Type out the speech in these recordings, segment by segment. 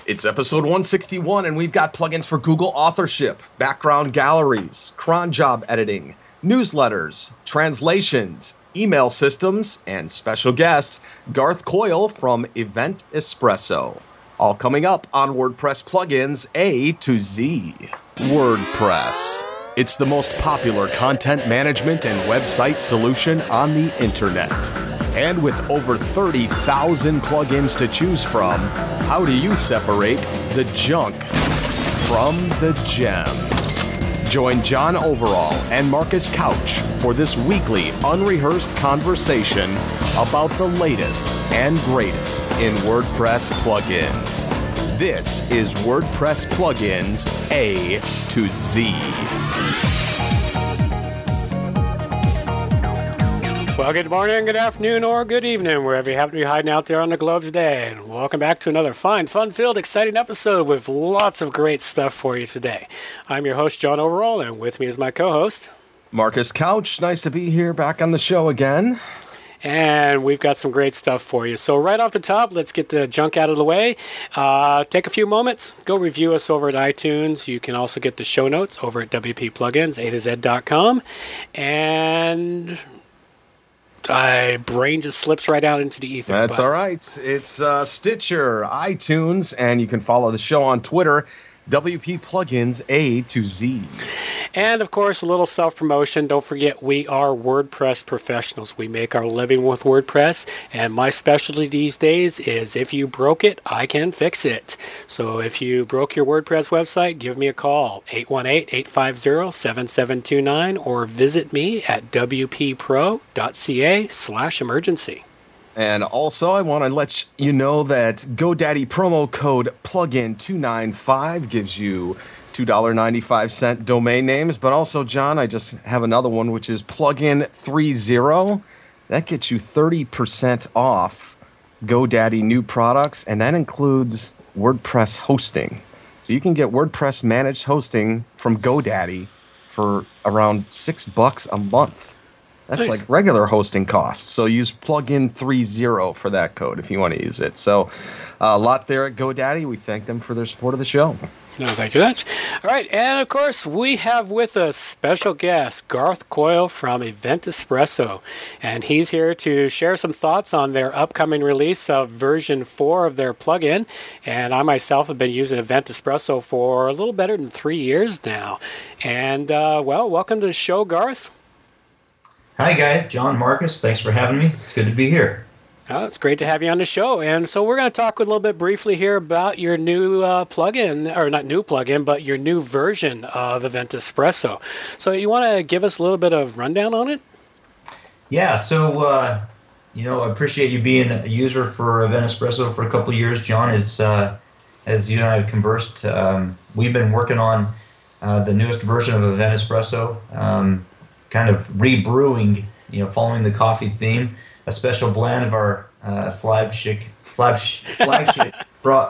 It's episode 161, and we've got plugins for Google authorship, background galleries, cron job editing, newsletters, translations, email systems, and special guest, Garth Coyle from Event Espresso. All coming up on WordPress Plugins A to Z. WordPress. It's the most popular content management and website solution on the internet. And with over 30,000 plugins to choose from, how do you separate the junk from the gems? Join John Overall and Marcus Couch for this weekly unrehearsed conversation about the latest and greatest in WordPress plugins. This is WordPress Plugins A to Z. Well, good morning, good afternoon, or good evening, wherever you happen to be hiding out there on the globe today. And welcome back to another fine, fun-filled, exciting episode with lots of great stuff for you today. I'm your host, John Overall, and with me is my co-host, Marcus Couch. Nice to be here back on the show again. And we've got some great stuff for you. So right off the top, let's get the junk out of the way. Take a few moments. Go review us over at iTunes. You can also get the show notes over at WPPlugins, A2Z.com. And my brain just slips right out into the ether. That's all right. It's Stitcher, iTunes, and you can follow the show on Twitter, WP Plugins A to Z. And, of course, a little self-promotion. Don't forget, we are WordPress professionals. We make our living with WordPress, and my specialty these days is if you broke it, I can fix it. So if you broke your WordPress website, give me a call, 818-850-7729, or visit me at wppro.ca/emergency. And also, I want to let you know that GoDaddy promo code plugin295 gives you $2.95 domain names. But also, John, I just have another one, which is plugin30. That gets you 30% off GoDaddy new products, and that includes WordPress hosting. So you can get WordPress managed hosting from GoDaddy for around $6 a month. That's nice. Like regular hosting costs. So use plugin30 for that code if you want to use it. So a lot there at GoDaddy. We thank them for their support of the show. No, thank you very much. All right, and of course, we have with us special guest, Garth Coyle from Event Espresso. And he's here to share some thoughts on their upcoming release of version 4 of their plugin. And I myself have been using Event Espresso for a little better than 3 years now. And, well, welcome to the show, Garth. Hi, guys. John, Marcus. Thanks for having me. It's good to be here. Oh, it's great to have you on the show. And so we're going to talk a little bit briefly here about your new plugin, or not new plugin, but your new version of Event Espresso. So you want to give us a little bit of rundown on it? Yeah. So, I appreciate you being a user for Event Espresso for a couple of years. John, as you and I have conversed, we've been working on the newest version of Event Espresso, kind of rebrewing, following the coffee theme, a special blend of our flagship product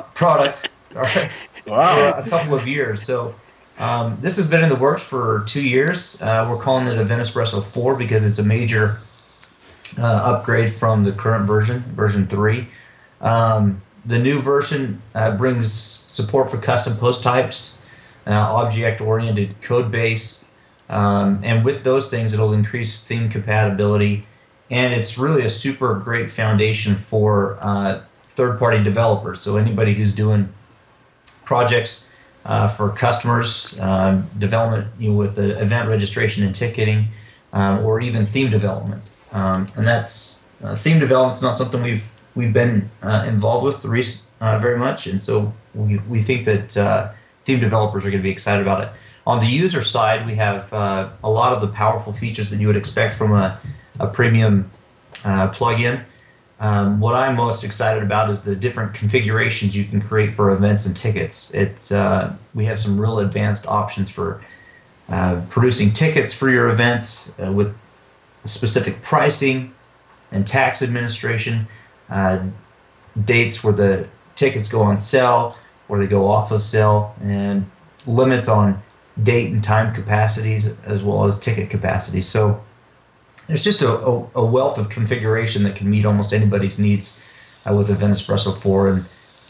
for a couple of years. So this has been in the works for 2 years. We're calling it Event Espresso 4 because it's a major upgrade from the current version 3. The new version brings support for custom post types, object-oriented code base, and with those things, it'll increase theme compatibility. And it's really a super great foundation for third-party developers. So anybody who's doing projects for customers, development with the event registration and ticketing, or even theme development. And that's theme development's not something we've been involved with very much. And so we think that theme developers are going to be excited about it. On the user side, we have a lot of the powerful features that you would expect from a premium plugin. What I'm most excited about is the different configurations you can create for events and tickets. We have some real advanced options for producing tickets for your events with specific pricing and tax administration, dates where the tickets go on sale, where they go off of sale, and limits on date and time capacities as well as ticket capacities. So there's just a wealth of configuration that can meet almost anybody's needs with Event Espresso 4. And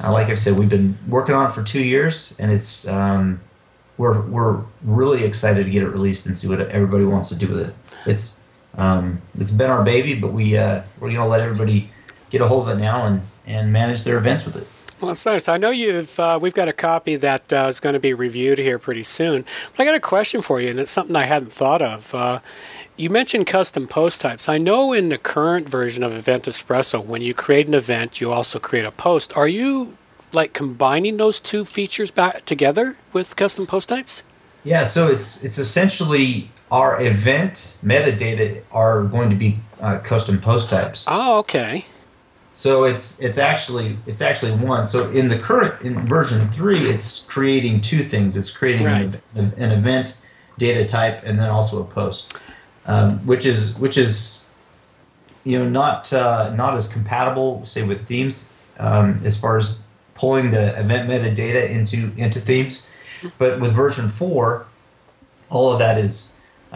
like I said, we've been working on it for 2 years, and it's we're really excited to get it released and see what everybody wants to do with it. It's been our baby, but we're going to let everybody get a hold of it now and manage their events with it. Well, it's nice. I know we've got a copy that is going to be reviewed here pretty soon. But I got a question for you, and it's something I hadn't thought of. You mentioned custom post types. I know in the current version of Event Espresso, when you create an event, you also create a post. Are you like combining those two features back together with custom post types? Yeah, so it's essentially our event metadata are going to be custom post types. Oh, okay. So it's actually one. So in version 3, it's creating two things. It's creating an event data type and then also a post, which is not as compatible, say, with themes as far as pulling the event metadata into themes. But with version 4, all of that is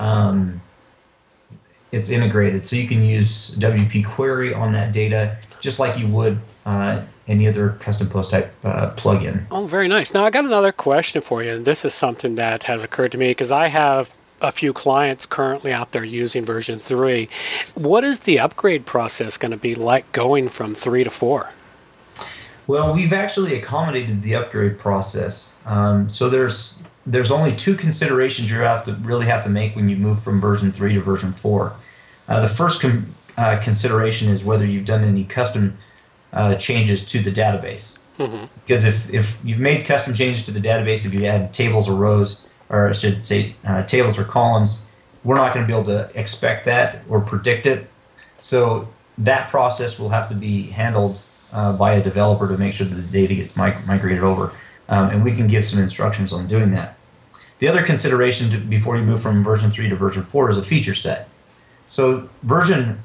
it's integrated, so you can use WP Query on that data just like you would any other custom post type plugin. Oh, very nice. Now I got another question for you, and this is something that has occurred to me because I have a few clients currently out there using version 3. What is the upgrade process going to be like going from 3 to 4? Well, we've actually accommodated the upgrade process. So there's only two considerations you really have to make when you move from version 3 to version 4. The first consideration is whether you've done any custom changes to the database. Mm-hmm. Because if you've made custom changes to the database, if you add tables or rows, or I should say tables or columns, we're not going to be able to expect that or predict it. So that process will have to be handled by a developer to make sure that the data gets migrated over. And we can give some instructions on doing that. The other consideration before you move from version 3 to version 4 is a feature set. So version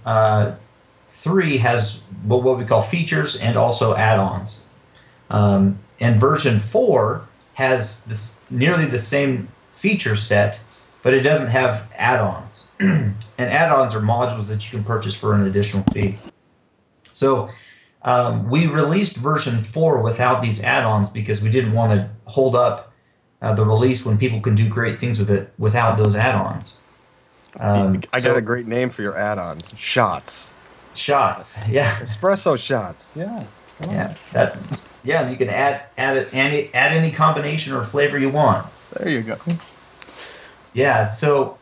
3 has what we call features and also add-ons. And version 4 has nearly the same feature set, but it doesn't have add-ons. And add-ons are modules that you can purchase for an additional fee. So we released version 4 without these add-ons because we didn't want to hold up the release when people can do great things with it without those add-ons. I got a great name for your add-ons. Shots. Shots, yeah. Espresso shots. Yeah. Yeah, you can add any combination or flavor you want. There you go. Yeah, so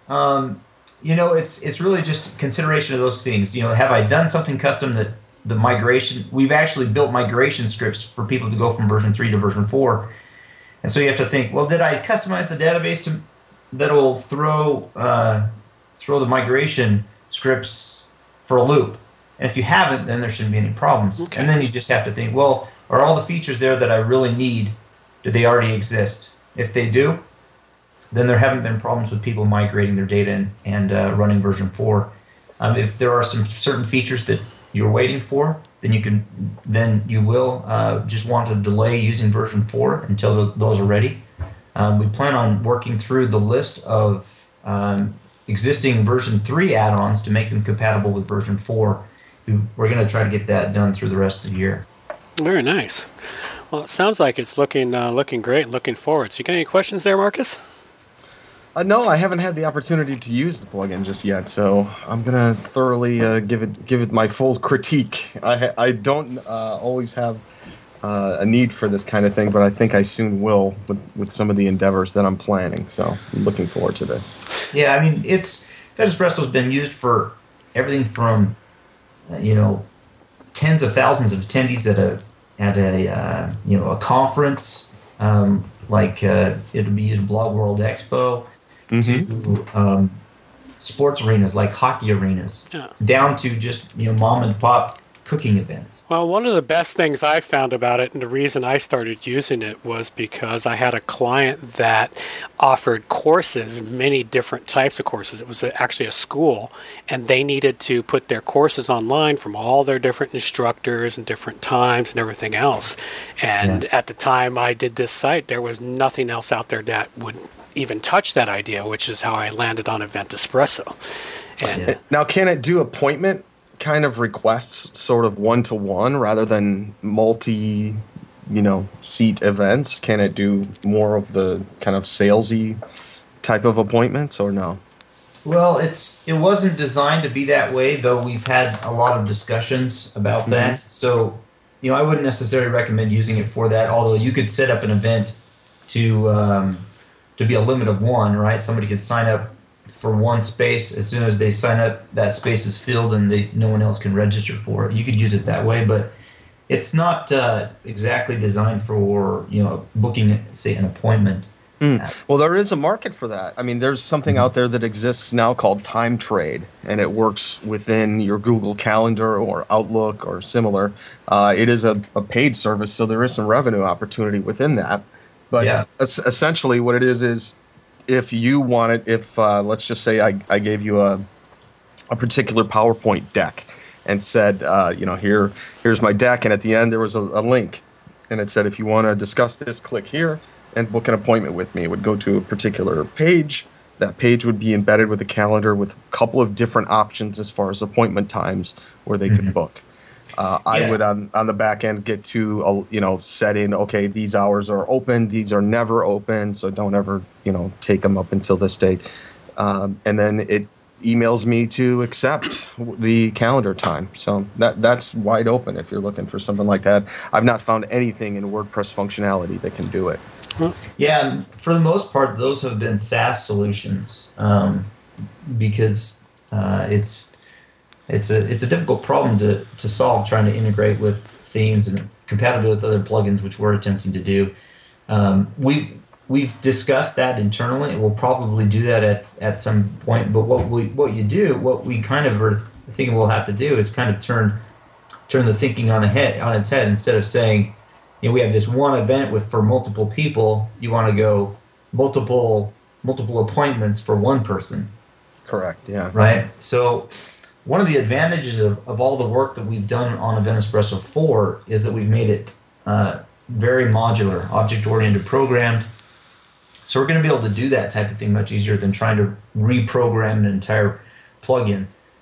it's really just consideration of those things. Have I done something custom that the migration? We've actually built migration scripts for people to go from version 3 to version 4, and so you have to think, well, did I customize the database that will throw the migration scripts for a loop? And if you haven't, then there shouldn't be any problems. Okay. And then you just have to think, well, are all the features there that I really need, do they already exist? If they do, then there haven't been problems with people migrating their data and running version 4. If there are some certain features that you're waiting for, then you will just want to delay using version 4 until those are ready. We plan on working through the list of existing version 3 add-ons to make them compatible with version 4. We're going to try to get that done through the rest of the year. Very nice. Well, it sounds like it's looking great, looking forward. So you got any questions there, Marcus? No, I haven't had the opportunity to use the plugin just yet, so I'm gonna thoroughly give it my full critique. I don't always have a need for this kind of thing, but I think I soon will with some of the endeavors that I'm planning. So I'm looking forward to this. Yeah, I mean, Espresso's been used for everything from tens of thousands of attendees at a conference, it'll be used at Blog World Expo, to sports arenas like hockey arenas, down to just mom and pop cooking events. Well, one of the best things I found about it, and the reason I started using it, was because I had a client that offered courses, many different types of courses. It was actually a school, and they needed to put their courses online from all their different instructors and different times and everything else. And at the time I did this site, there was nothing else out there that would even touch that idea, which is how I landed on Event Espresso. And now, can it do appointment kind of requests, sort of one-to-one, rather than multi seat events? Can it do more of the kind of salesy type of appointments, or no? Well, it wasn't designed to be that way, though we've had a lot of discussions about that. So, I wouldn't necessarily recommend using it for that, although you could set up an event to be a limit of one, right? Somebody could sign up for one space. As soon as they sign up, that space is filled and no one else can register for it. You could use it that way, but it's not exactly designed for, booking, say, an appointment. Well, there is a market for that. I mean, there's something out there that exists now called Time Trade, and it works within your Google Calendar or Outlook or similar. It is a paid service, so there is some revenue opportunity within that. But essentially what it is if you want it, let's just say I gave you a particular PowerPoint deck and said, here's my deck, and at the end there was a link, and it said, if you want to discuss this, click here and book an appointment with me. It would go to a particular page. That page would be embedded with a calendar with a couple of different options as far as appointment times where they could book. I would on the back end get to set in, okay, these hours are open, these are never open, so don't ever take them up until this date, and then it emails me to accept the calendar time. So that's wide open if you're looking for something like that. I've not found anything in WordPress functionality that can do it. Yeah, for the most part, those have been SaaS solutions because it's a difficult problem to solve, trying to integrate with themes and compatibility with other plugins, which we're attempting to do. We've discussed that internally, and we'll probably do that at some point. But what we kind of are thinking we'll have to do is kind of turn the thinking on its head. Instead of saying, we have this one event for multiple people, you want to go multiple appointments for one person. Correct. Yeah. Right. So one of the advantages of all the work that we've done on Event Espresso 4 is that we've made it very modular, object-oriented, programmed. So we're going to be able to do that type of thing much easier than trying to reprogram an entire plugin,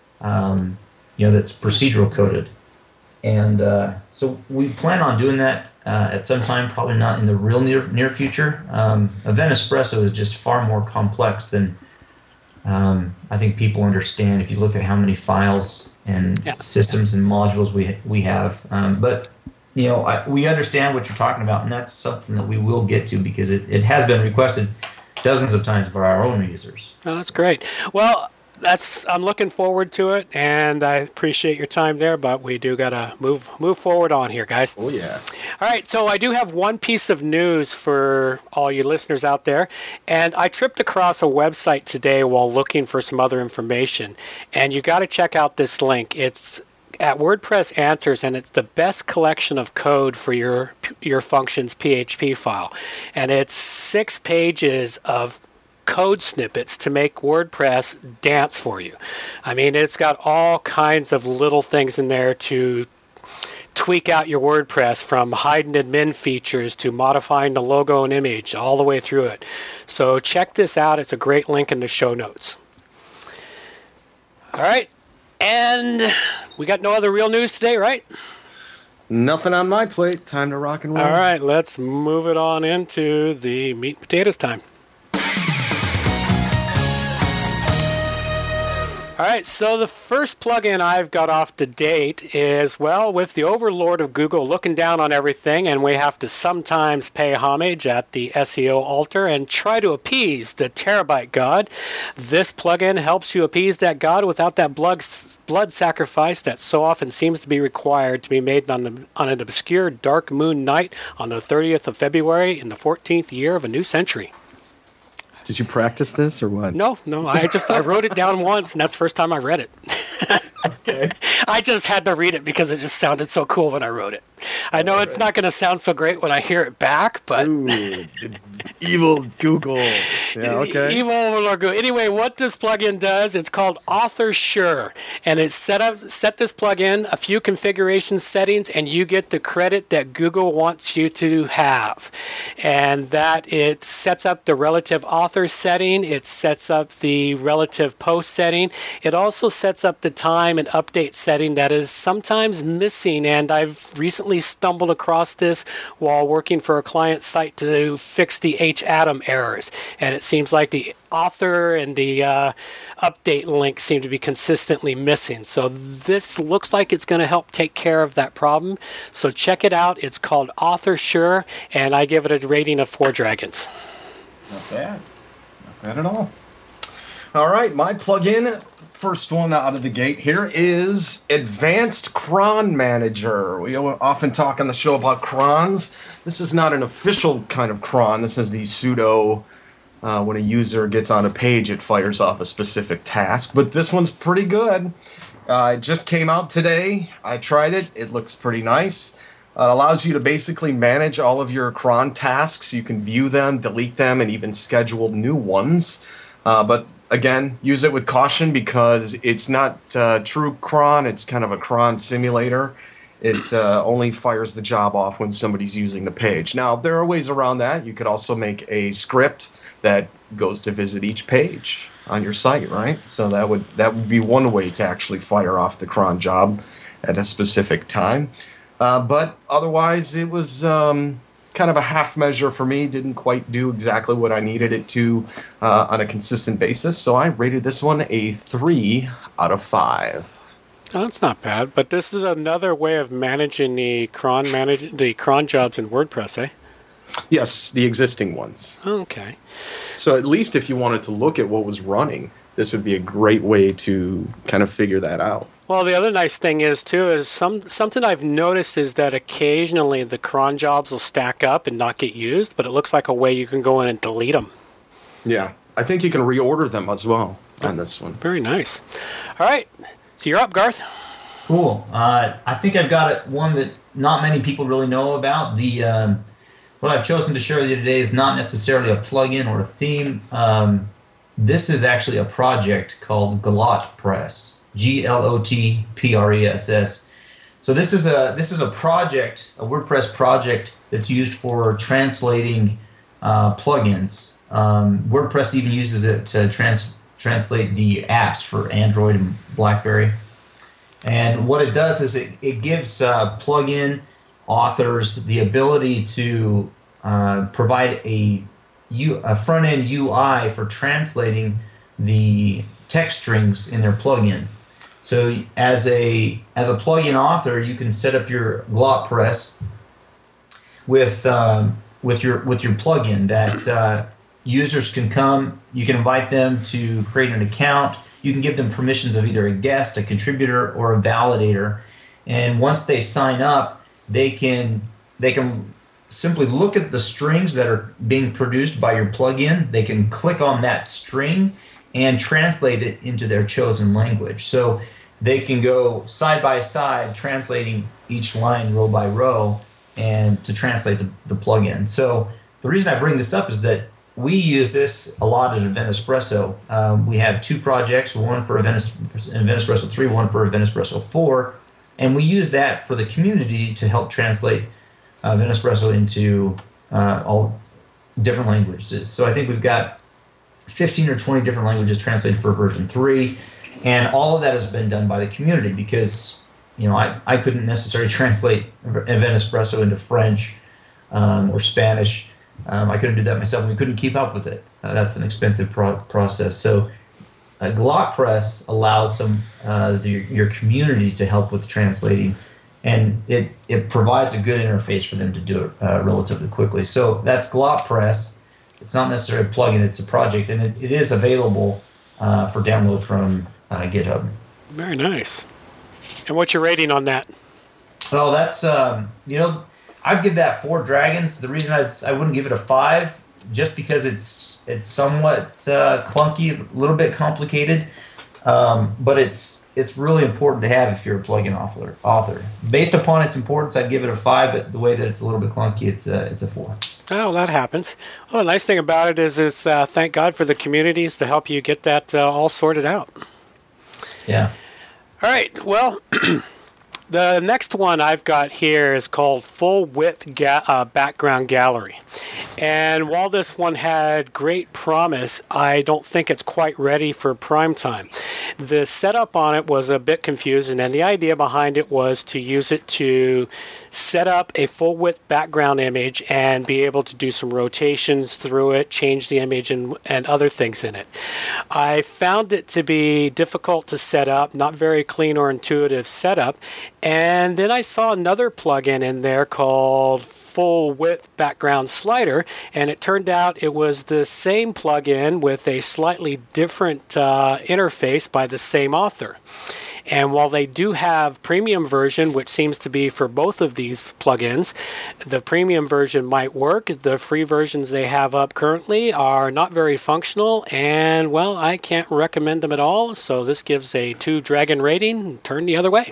that's procedural coded. And so we plan on doing that at some time, probably not in the real near future. Event Espresso is just far more complex than I think people understand if you look at how many files and systems and modules we have. But we understand what you're talking about, and that's something that we will get to because it has been requested dozens of times by our own users. Oh, that's great. Well, I'm looking forward to it, and I appreciate your time there, but we do got to move forward on here, guys. Oh, yeah. All right, so I do have one piece of news for all you listeners out there, and I tripped across a website today while looking for some other information, and you got to check out this link. It's at WordPress Answers, and it's the best collection of code for your functions PHP file, and it's 6 pages of code snippets to make WordPress dance for you. I mean, it's got all kinds of little things in there to tweak out your WordPress, from hiding admin features to modifying the logo and image, all the way through it. So check this out. It's a great link in the show notes. All right. And we got no other real news today, right? Nothing on my plate. Time to rock and roll. All right. Let's move it on into the meat and potatoes time. All right, so the first plugin I've got off to date is, with the overlord of Google looking down on everything, and we have to sometimes pay homage at the SEO altar and try to appease the terabyte god. This plugin helps you appease that god without that blood sacrifice that so often seems to be required to be made on an obscure dark moon night on the 30th of February in the 14th year of a new century. Did you practice this or what? No. I wrote it down once, and that's the first time I read it. Okay. I just had to read it because it just sounded so cool when I wrote it. I know it's not going to sound so great when I hear it back, but... Ooh, evil Google. Yeah, okay. Evil Overlord Google. Anyway, what this plugin does, it's called AuthorSure, and it's set this plugin, a few configuration settings, and you get the credit that Google wants you to have. And that it sets up the relative author setting, it sets up the relative post setting, it also sets up the time and update setting that is sometimes missing, and I've recently recently stumbled across this while working for a client site to fix the H-Atom errors. And it seems like the author and the update link seem to be consistently missing. So this looks like it's going to help take care of that problem. So check it out. It's called AuthorSure, and I give it a rating of 4 dragons. Not bad. Not bad at all. All right, my plugin, first one out of the gate here, is Advanced Cron Manager. We often talk on the show about crons. This is not an official kind of cron. This is the pseudo. When a user gets on a page, it fires off a specific task. But this one's pretty good. It just came out today. I tried it. It looks pretty nice. It allows you to basically manage all of your cron tasks. You can view them, delete them, and even schedule new ones. But again, use it with caution because it's not true cron. It's kind of a cron simulator. It only fires the job off when somebody's using the page. Now, there are ways around that. You could also make a script that goes to visit each page on your site, right? So that would be one way to actually fire off the cron job at a specific time. But otherwise, it was kind of a half measure for me. Didn't quite do exactly what I needed it to on a consistent basis. So I rated this one a 3 out of 5. Oh, that's not bad. But this is another way of managing the cron jobs in WordPress, eh? Yes, the existing ones. Okay. So at least if you wanted to look at what was running, this would be a great way to kind of figure that out. Well, the other nice thing is, too, is something I've noticed is that occasionally the cron jobs will stack up and not get used, but it looks like a way you can go in and delete them. Yeah, I think you can reorder them as well on this one. Very nice. All right, so you're up, Garth. Cool. I think I've got one that not many people really know about. What I've chosen to share with you today is not necessarily a plugin or a theme. This is actually a project called GlotPress, GLOTPRESS. So this is a project, a WordPress project that's used for translating plugins. WordPress even uses it to translate the apps for Android and BlackBerry. And what it does is it gives plugin authors the ability to provide a front-end UI for translating the text strings in their plugin. So as a plugin author, you can set up your GlotPress with your plugin that users can come. You can invite them to create an account. You can give them permissions of either a guest, a contributor, or a validator. And once they sign up, they can simply look at the strings that are being produced by your plugin. They can click on that string and translate it into their chosen language. So they can go side by side, translating each line row by row, and to translate the plugin. So the reason I bring this up is that we use this a lot at Event Espresso. We have 2 projects, one for Event Espresso 3, one for Event Espresso 4, and we use that for the community to help translate Event Espresso into all different languages. So I think we've got 15 or 20 different languages translated for version 3, and all of that has been done by the community because I couldn't necessarily translate Event Espresso into French or Spanish. I couldn't do that myself. We couldn't keep up with it. That's an expensive process. So GlotPress allows your community to help with translating, and it provides a good interface for them to do it relatively quickly. So that's GlotPress. It's not necessarily a plugin, it's a project, and it is available for download from GitHub. Very nice. And what's your rating on that? Well, that's, I'd give that 4 dragons. The reason I wouldn't give it a 5, just because it's somewhat clunky, a little bit complicated, but it's really important to have if you're a plugin author. Based upon its importance, I'd give it a 5, but the way that it's a little bit clunky, it's a 4. Oh, that happens. Well, the nice thing about it is thank God for the communities to help you get that all sorted out. Yeah. All right. Well, the next one I've got here is called Full Width Background Gallery. And while this one had great promise, I don't think it's quite ready for prime time. The setup on it was a bit confusing, and the idea behind it was to use it to set up a full width background image and be able to do some rotations through it, change the image, and other things in it. I found it to be difficult to set up, not very clean or intuitive setup, and then I saw another plugin in there called Full Width Background Slider, and it turned out it was the same plugin with a slightly different interface by the same author. And while they do have premium version, which seems to be for both of these plugins, the premium version might work. The free versions they have up currently are not very functional, and, well, I can't recommend them at all, so this gives a 2 dragon rating. Turn the other way.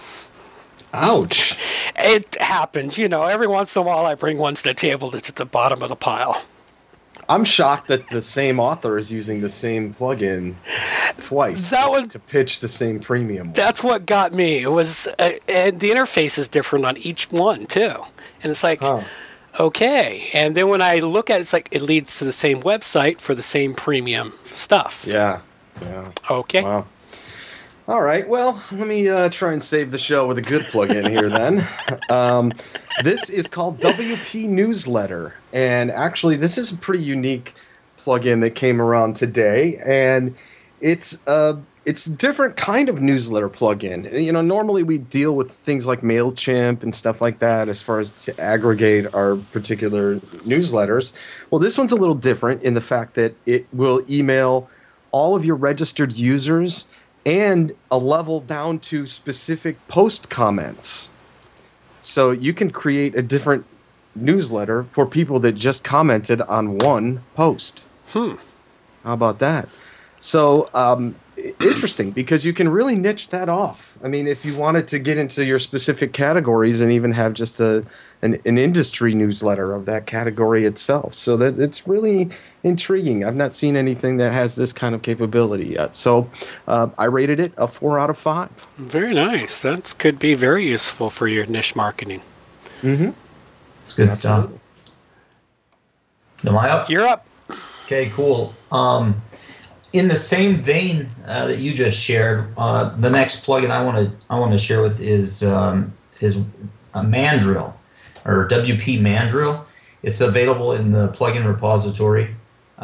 Ouch. It happens, every once in a while I bring one to the table that's at the bottom of the pile. I'm shocked that the same author is using the same plugin twice to pitch the same premium one. That's what got me. It was, and the interface is different on each one too. And it's like, okay. And then when I look at it, it's like it leads to the same website for the same premium stuff. Yeah. Okay. Wow. All right, well, let me try and save the show with a good plugin here then. This is called WP Newsletter, and actually this is a pretty unique plugin that came around today, and it's a different kind of newsletter plugin. Normally we deal with things like MailChimp and stuff like that as far as to aggregate our particular newsletters. Well, this one's a little different in the fact that it will email all of your registered users and a level down to specific post comments. So you can create a different newsletter for people that just commented on one post. How about that? So interesting, because you can really niche that off. I mean, if you wanted to get into your specific categories and even have just an industry newsletter of that category itself. So that it's really intriguing. I've not seen anything that has this kind of capability yet. So I rated it a 4 out of 5. Very nice. That could be very useful for your niche marketing. Mm-hmm. It's good stuff. Am I up? You're up. Okay, cool. In the same vein that you just shared, the next plugin I want to share with is Mandrill, or WP Mandrill. It's available in the plugin repository.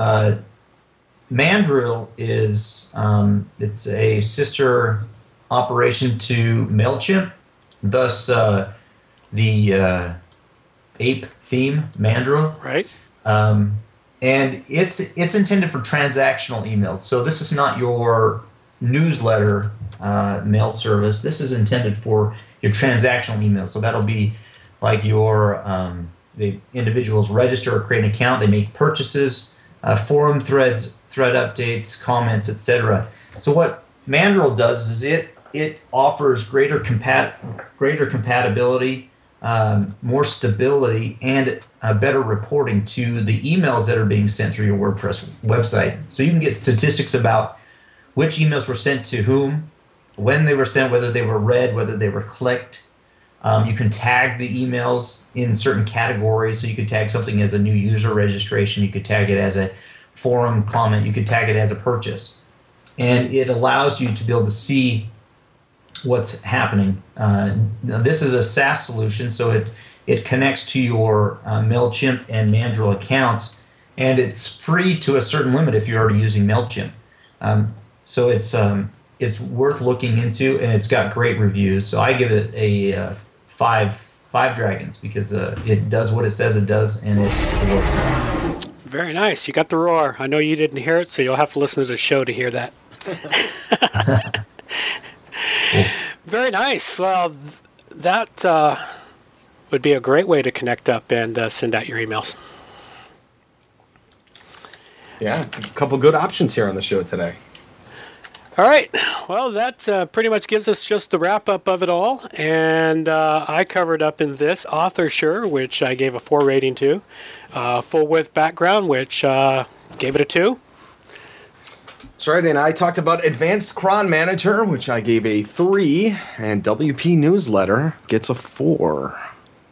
Mandrill is it's a sister operation to MailChimp, thus the ape theme Mandrill. Right. And it's intended for transactional emails. So this is not your newsletter mail service. This is intended for your transactional emails. So that'll be like your the individuals register or create an account. They make purchases, forum threads, thread updates, comments, etc. So what Mandrill does is it offers greater compatibility, more stability, and better reporting to the emails that are being sent through your WordPress website. So you can get statistics about which emails were sent to whom, when they were sent, whether they were read, whether they were clicked. You can tag the emails in certain categories. So you could tag something as a new user registration. You could tag it as a forum comment. You could tag it as a purchase. And it allows you to be able to see what's happening. This is a SaaS solution, so it connects to your MailChimp and Mandrill accounts, and it's free to a certain limit if you're already using MailChimp. So it's worth looking into, and it's got great reviews. So I give it a 5 dragons because it does what it says it does, and it works well. Very nice. You got the roar. I know you didn't hear it, so you'll have to listen to the show to hear that. Cool. Very nice. Well, that would be a great way to connect up and send out your emails. Yeah, a couple good options here on the show today. All right. Well, that pretty much gives us just the wrap-up of it all. And I covered up in this AuthorSure, which I gave a 4 rating to. Full Width Background, which gave it a 2. That's right, and I talked about Advanced Cron Manager, which I gave a 3, and WP Newsletter gets a 4.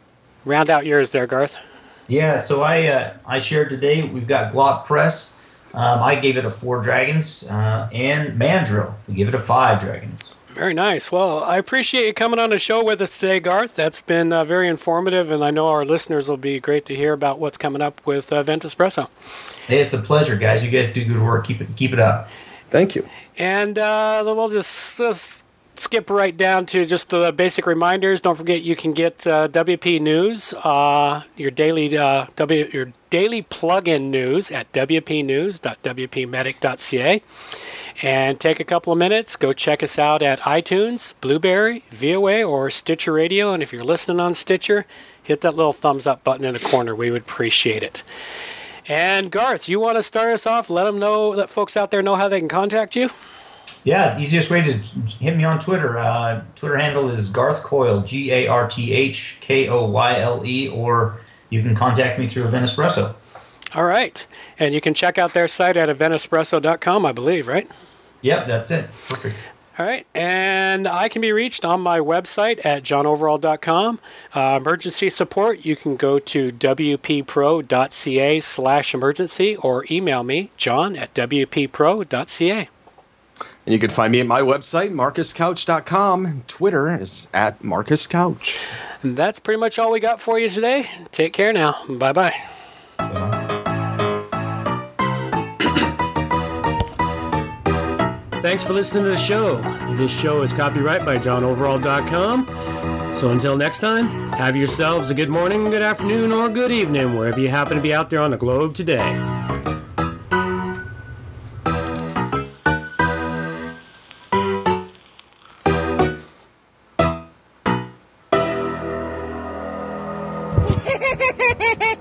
Round out yours there, Garth. Yeah, so I shared today, we've got GlotPress. I gave it a 4 dragons, and Mandrill, we give it a 5 dragons. Very nice. Well, I appreciate you coming on the show with us today, Garth. That's been very informative, and I know our listeners will be great to hear about what's coming up with Ventuspresso. Hey, it's a pleasure, guys. You guys do good work. Keep it up. Thank you. And we'll just skip right down to just the basic reminders. Don't forget you can get WP News, your daily plug-in news at wpnews.wpmedic.ca. And take a couple of minutes, go check us out at iTunes, Blueberry, VOA, or Stitcher Radio. And if you're listening on Stitcher, hit that little thumbs up button in the corner. We would appreciate it. And Garth, you want to start us off? Let them know, let folks out there know how they can contact you. Yeah, easiest way is hit me on Twitter. Twitter handle is Garth Coyle, GarthKoyle, or you can contact me through Ventuspresso. All right. And you can check out their site at ventuspresso.com, I believe, right? Yep, that's it. Perfect. All right. And I can be reached on my website at johnoverall.com. Emergency support, you can go to wppro.ca/emergency or email me, john@wppro.ca. And you can find me at my website, marcuscouch.com. Twitter is at marcuscouch. And that's pretty much all we got for you today. Take care now. Bye-bye. Thanks for listening to the show. This show is copyright by johnoverall.com. So until next time, have yourselves a good morning, good afternoon, or good evening, wherever you happen to be out there on the globe today. Ha ha ha ha ha!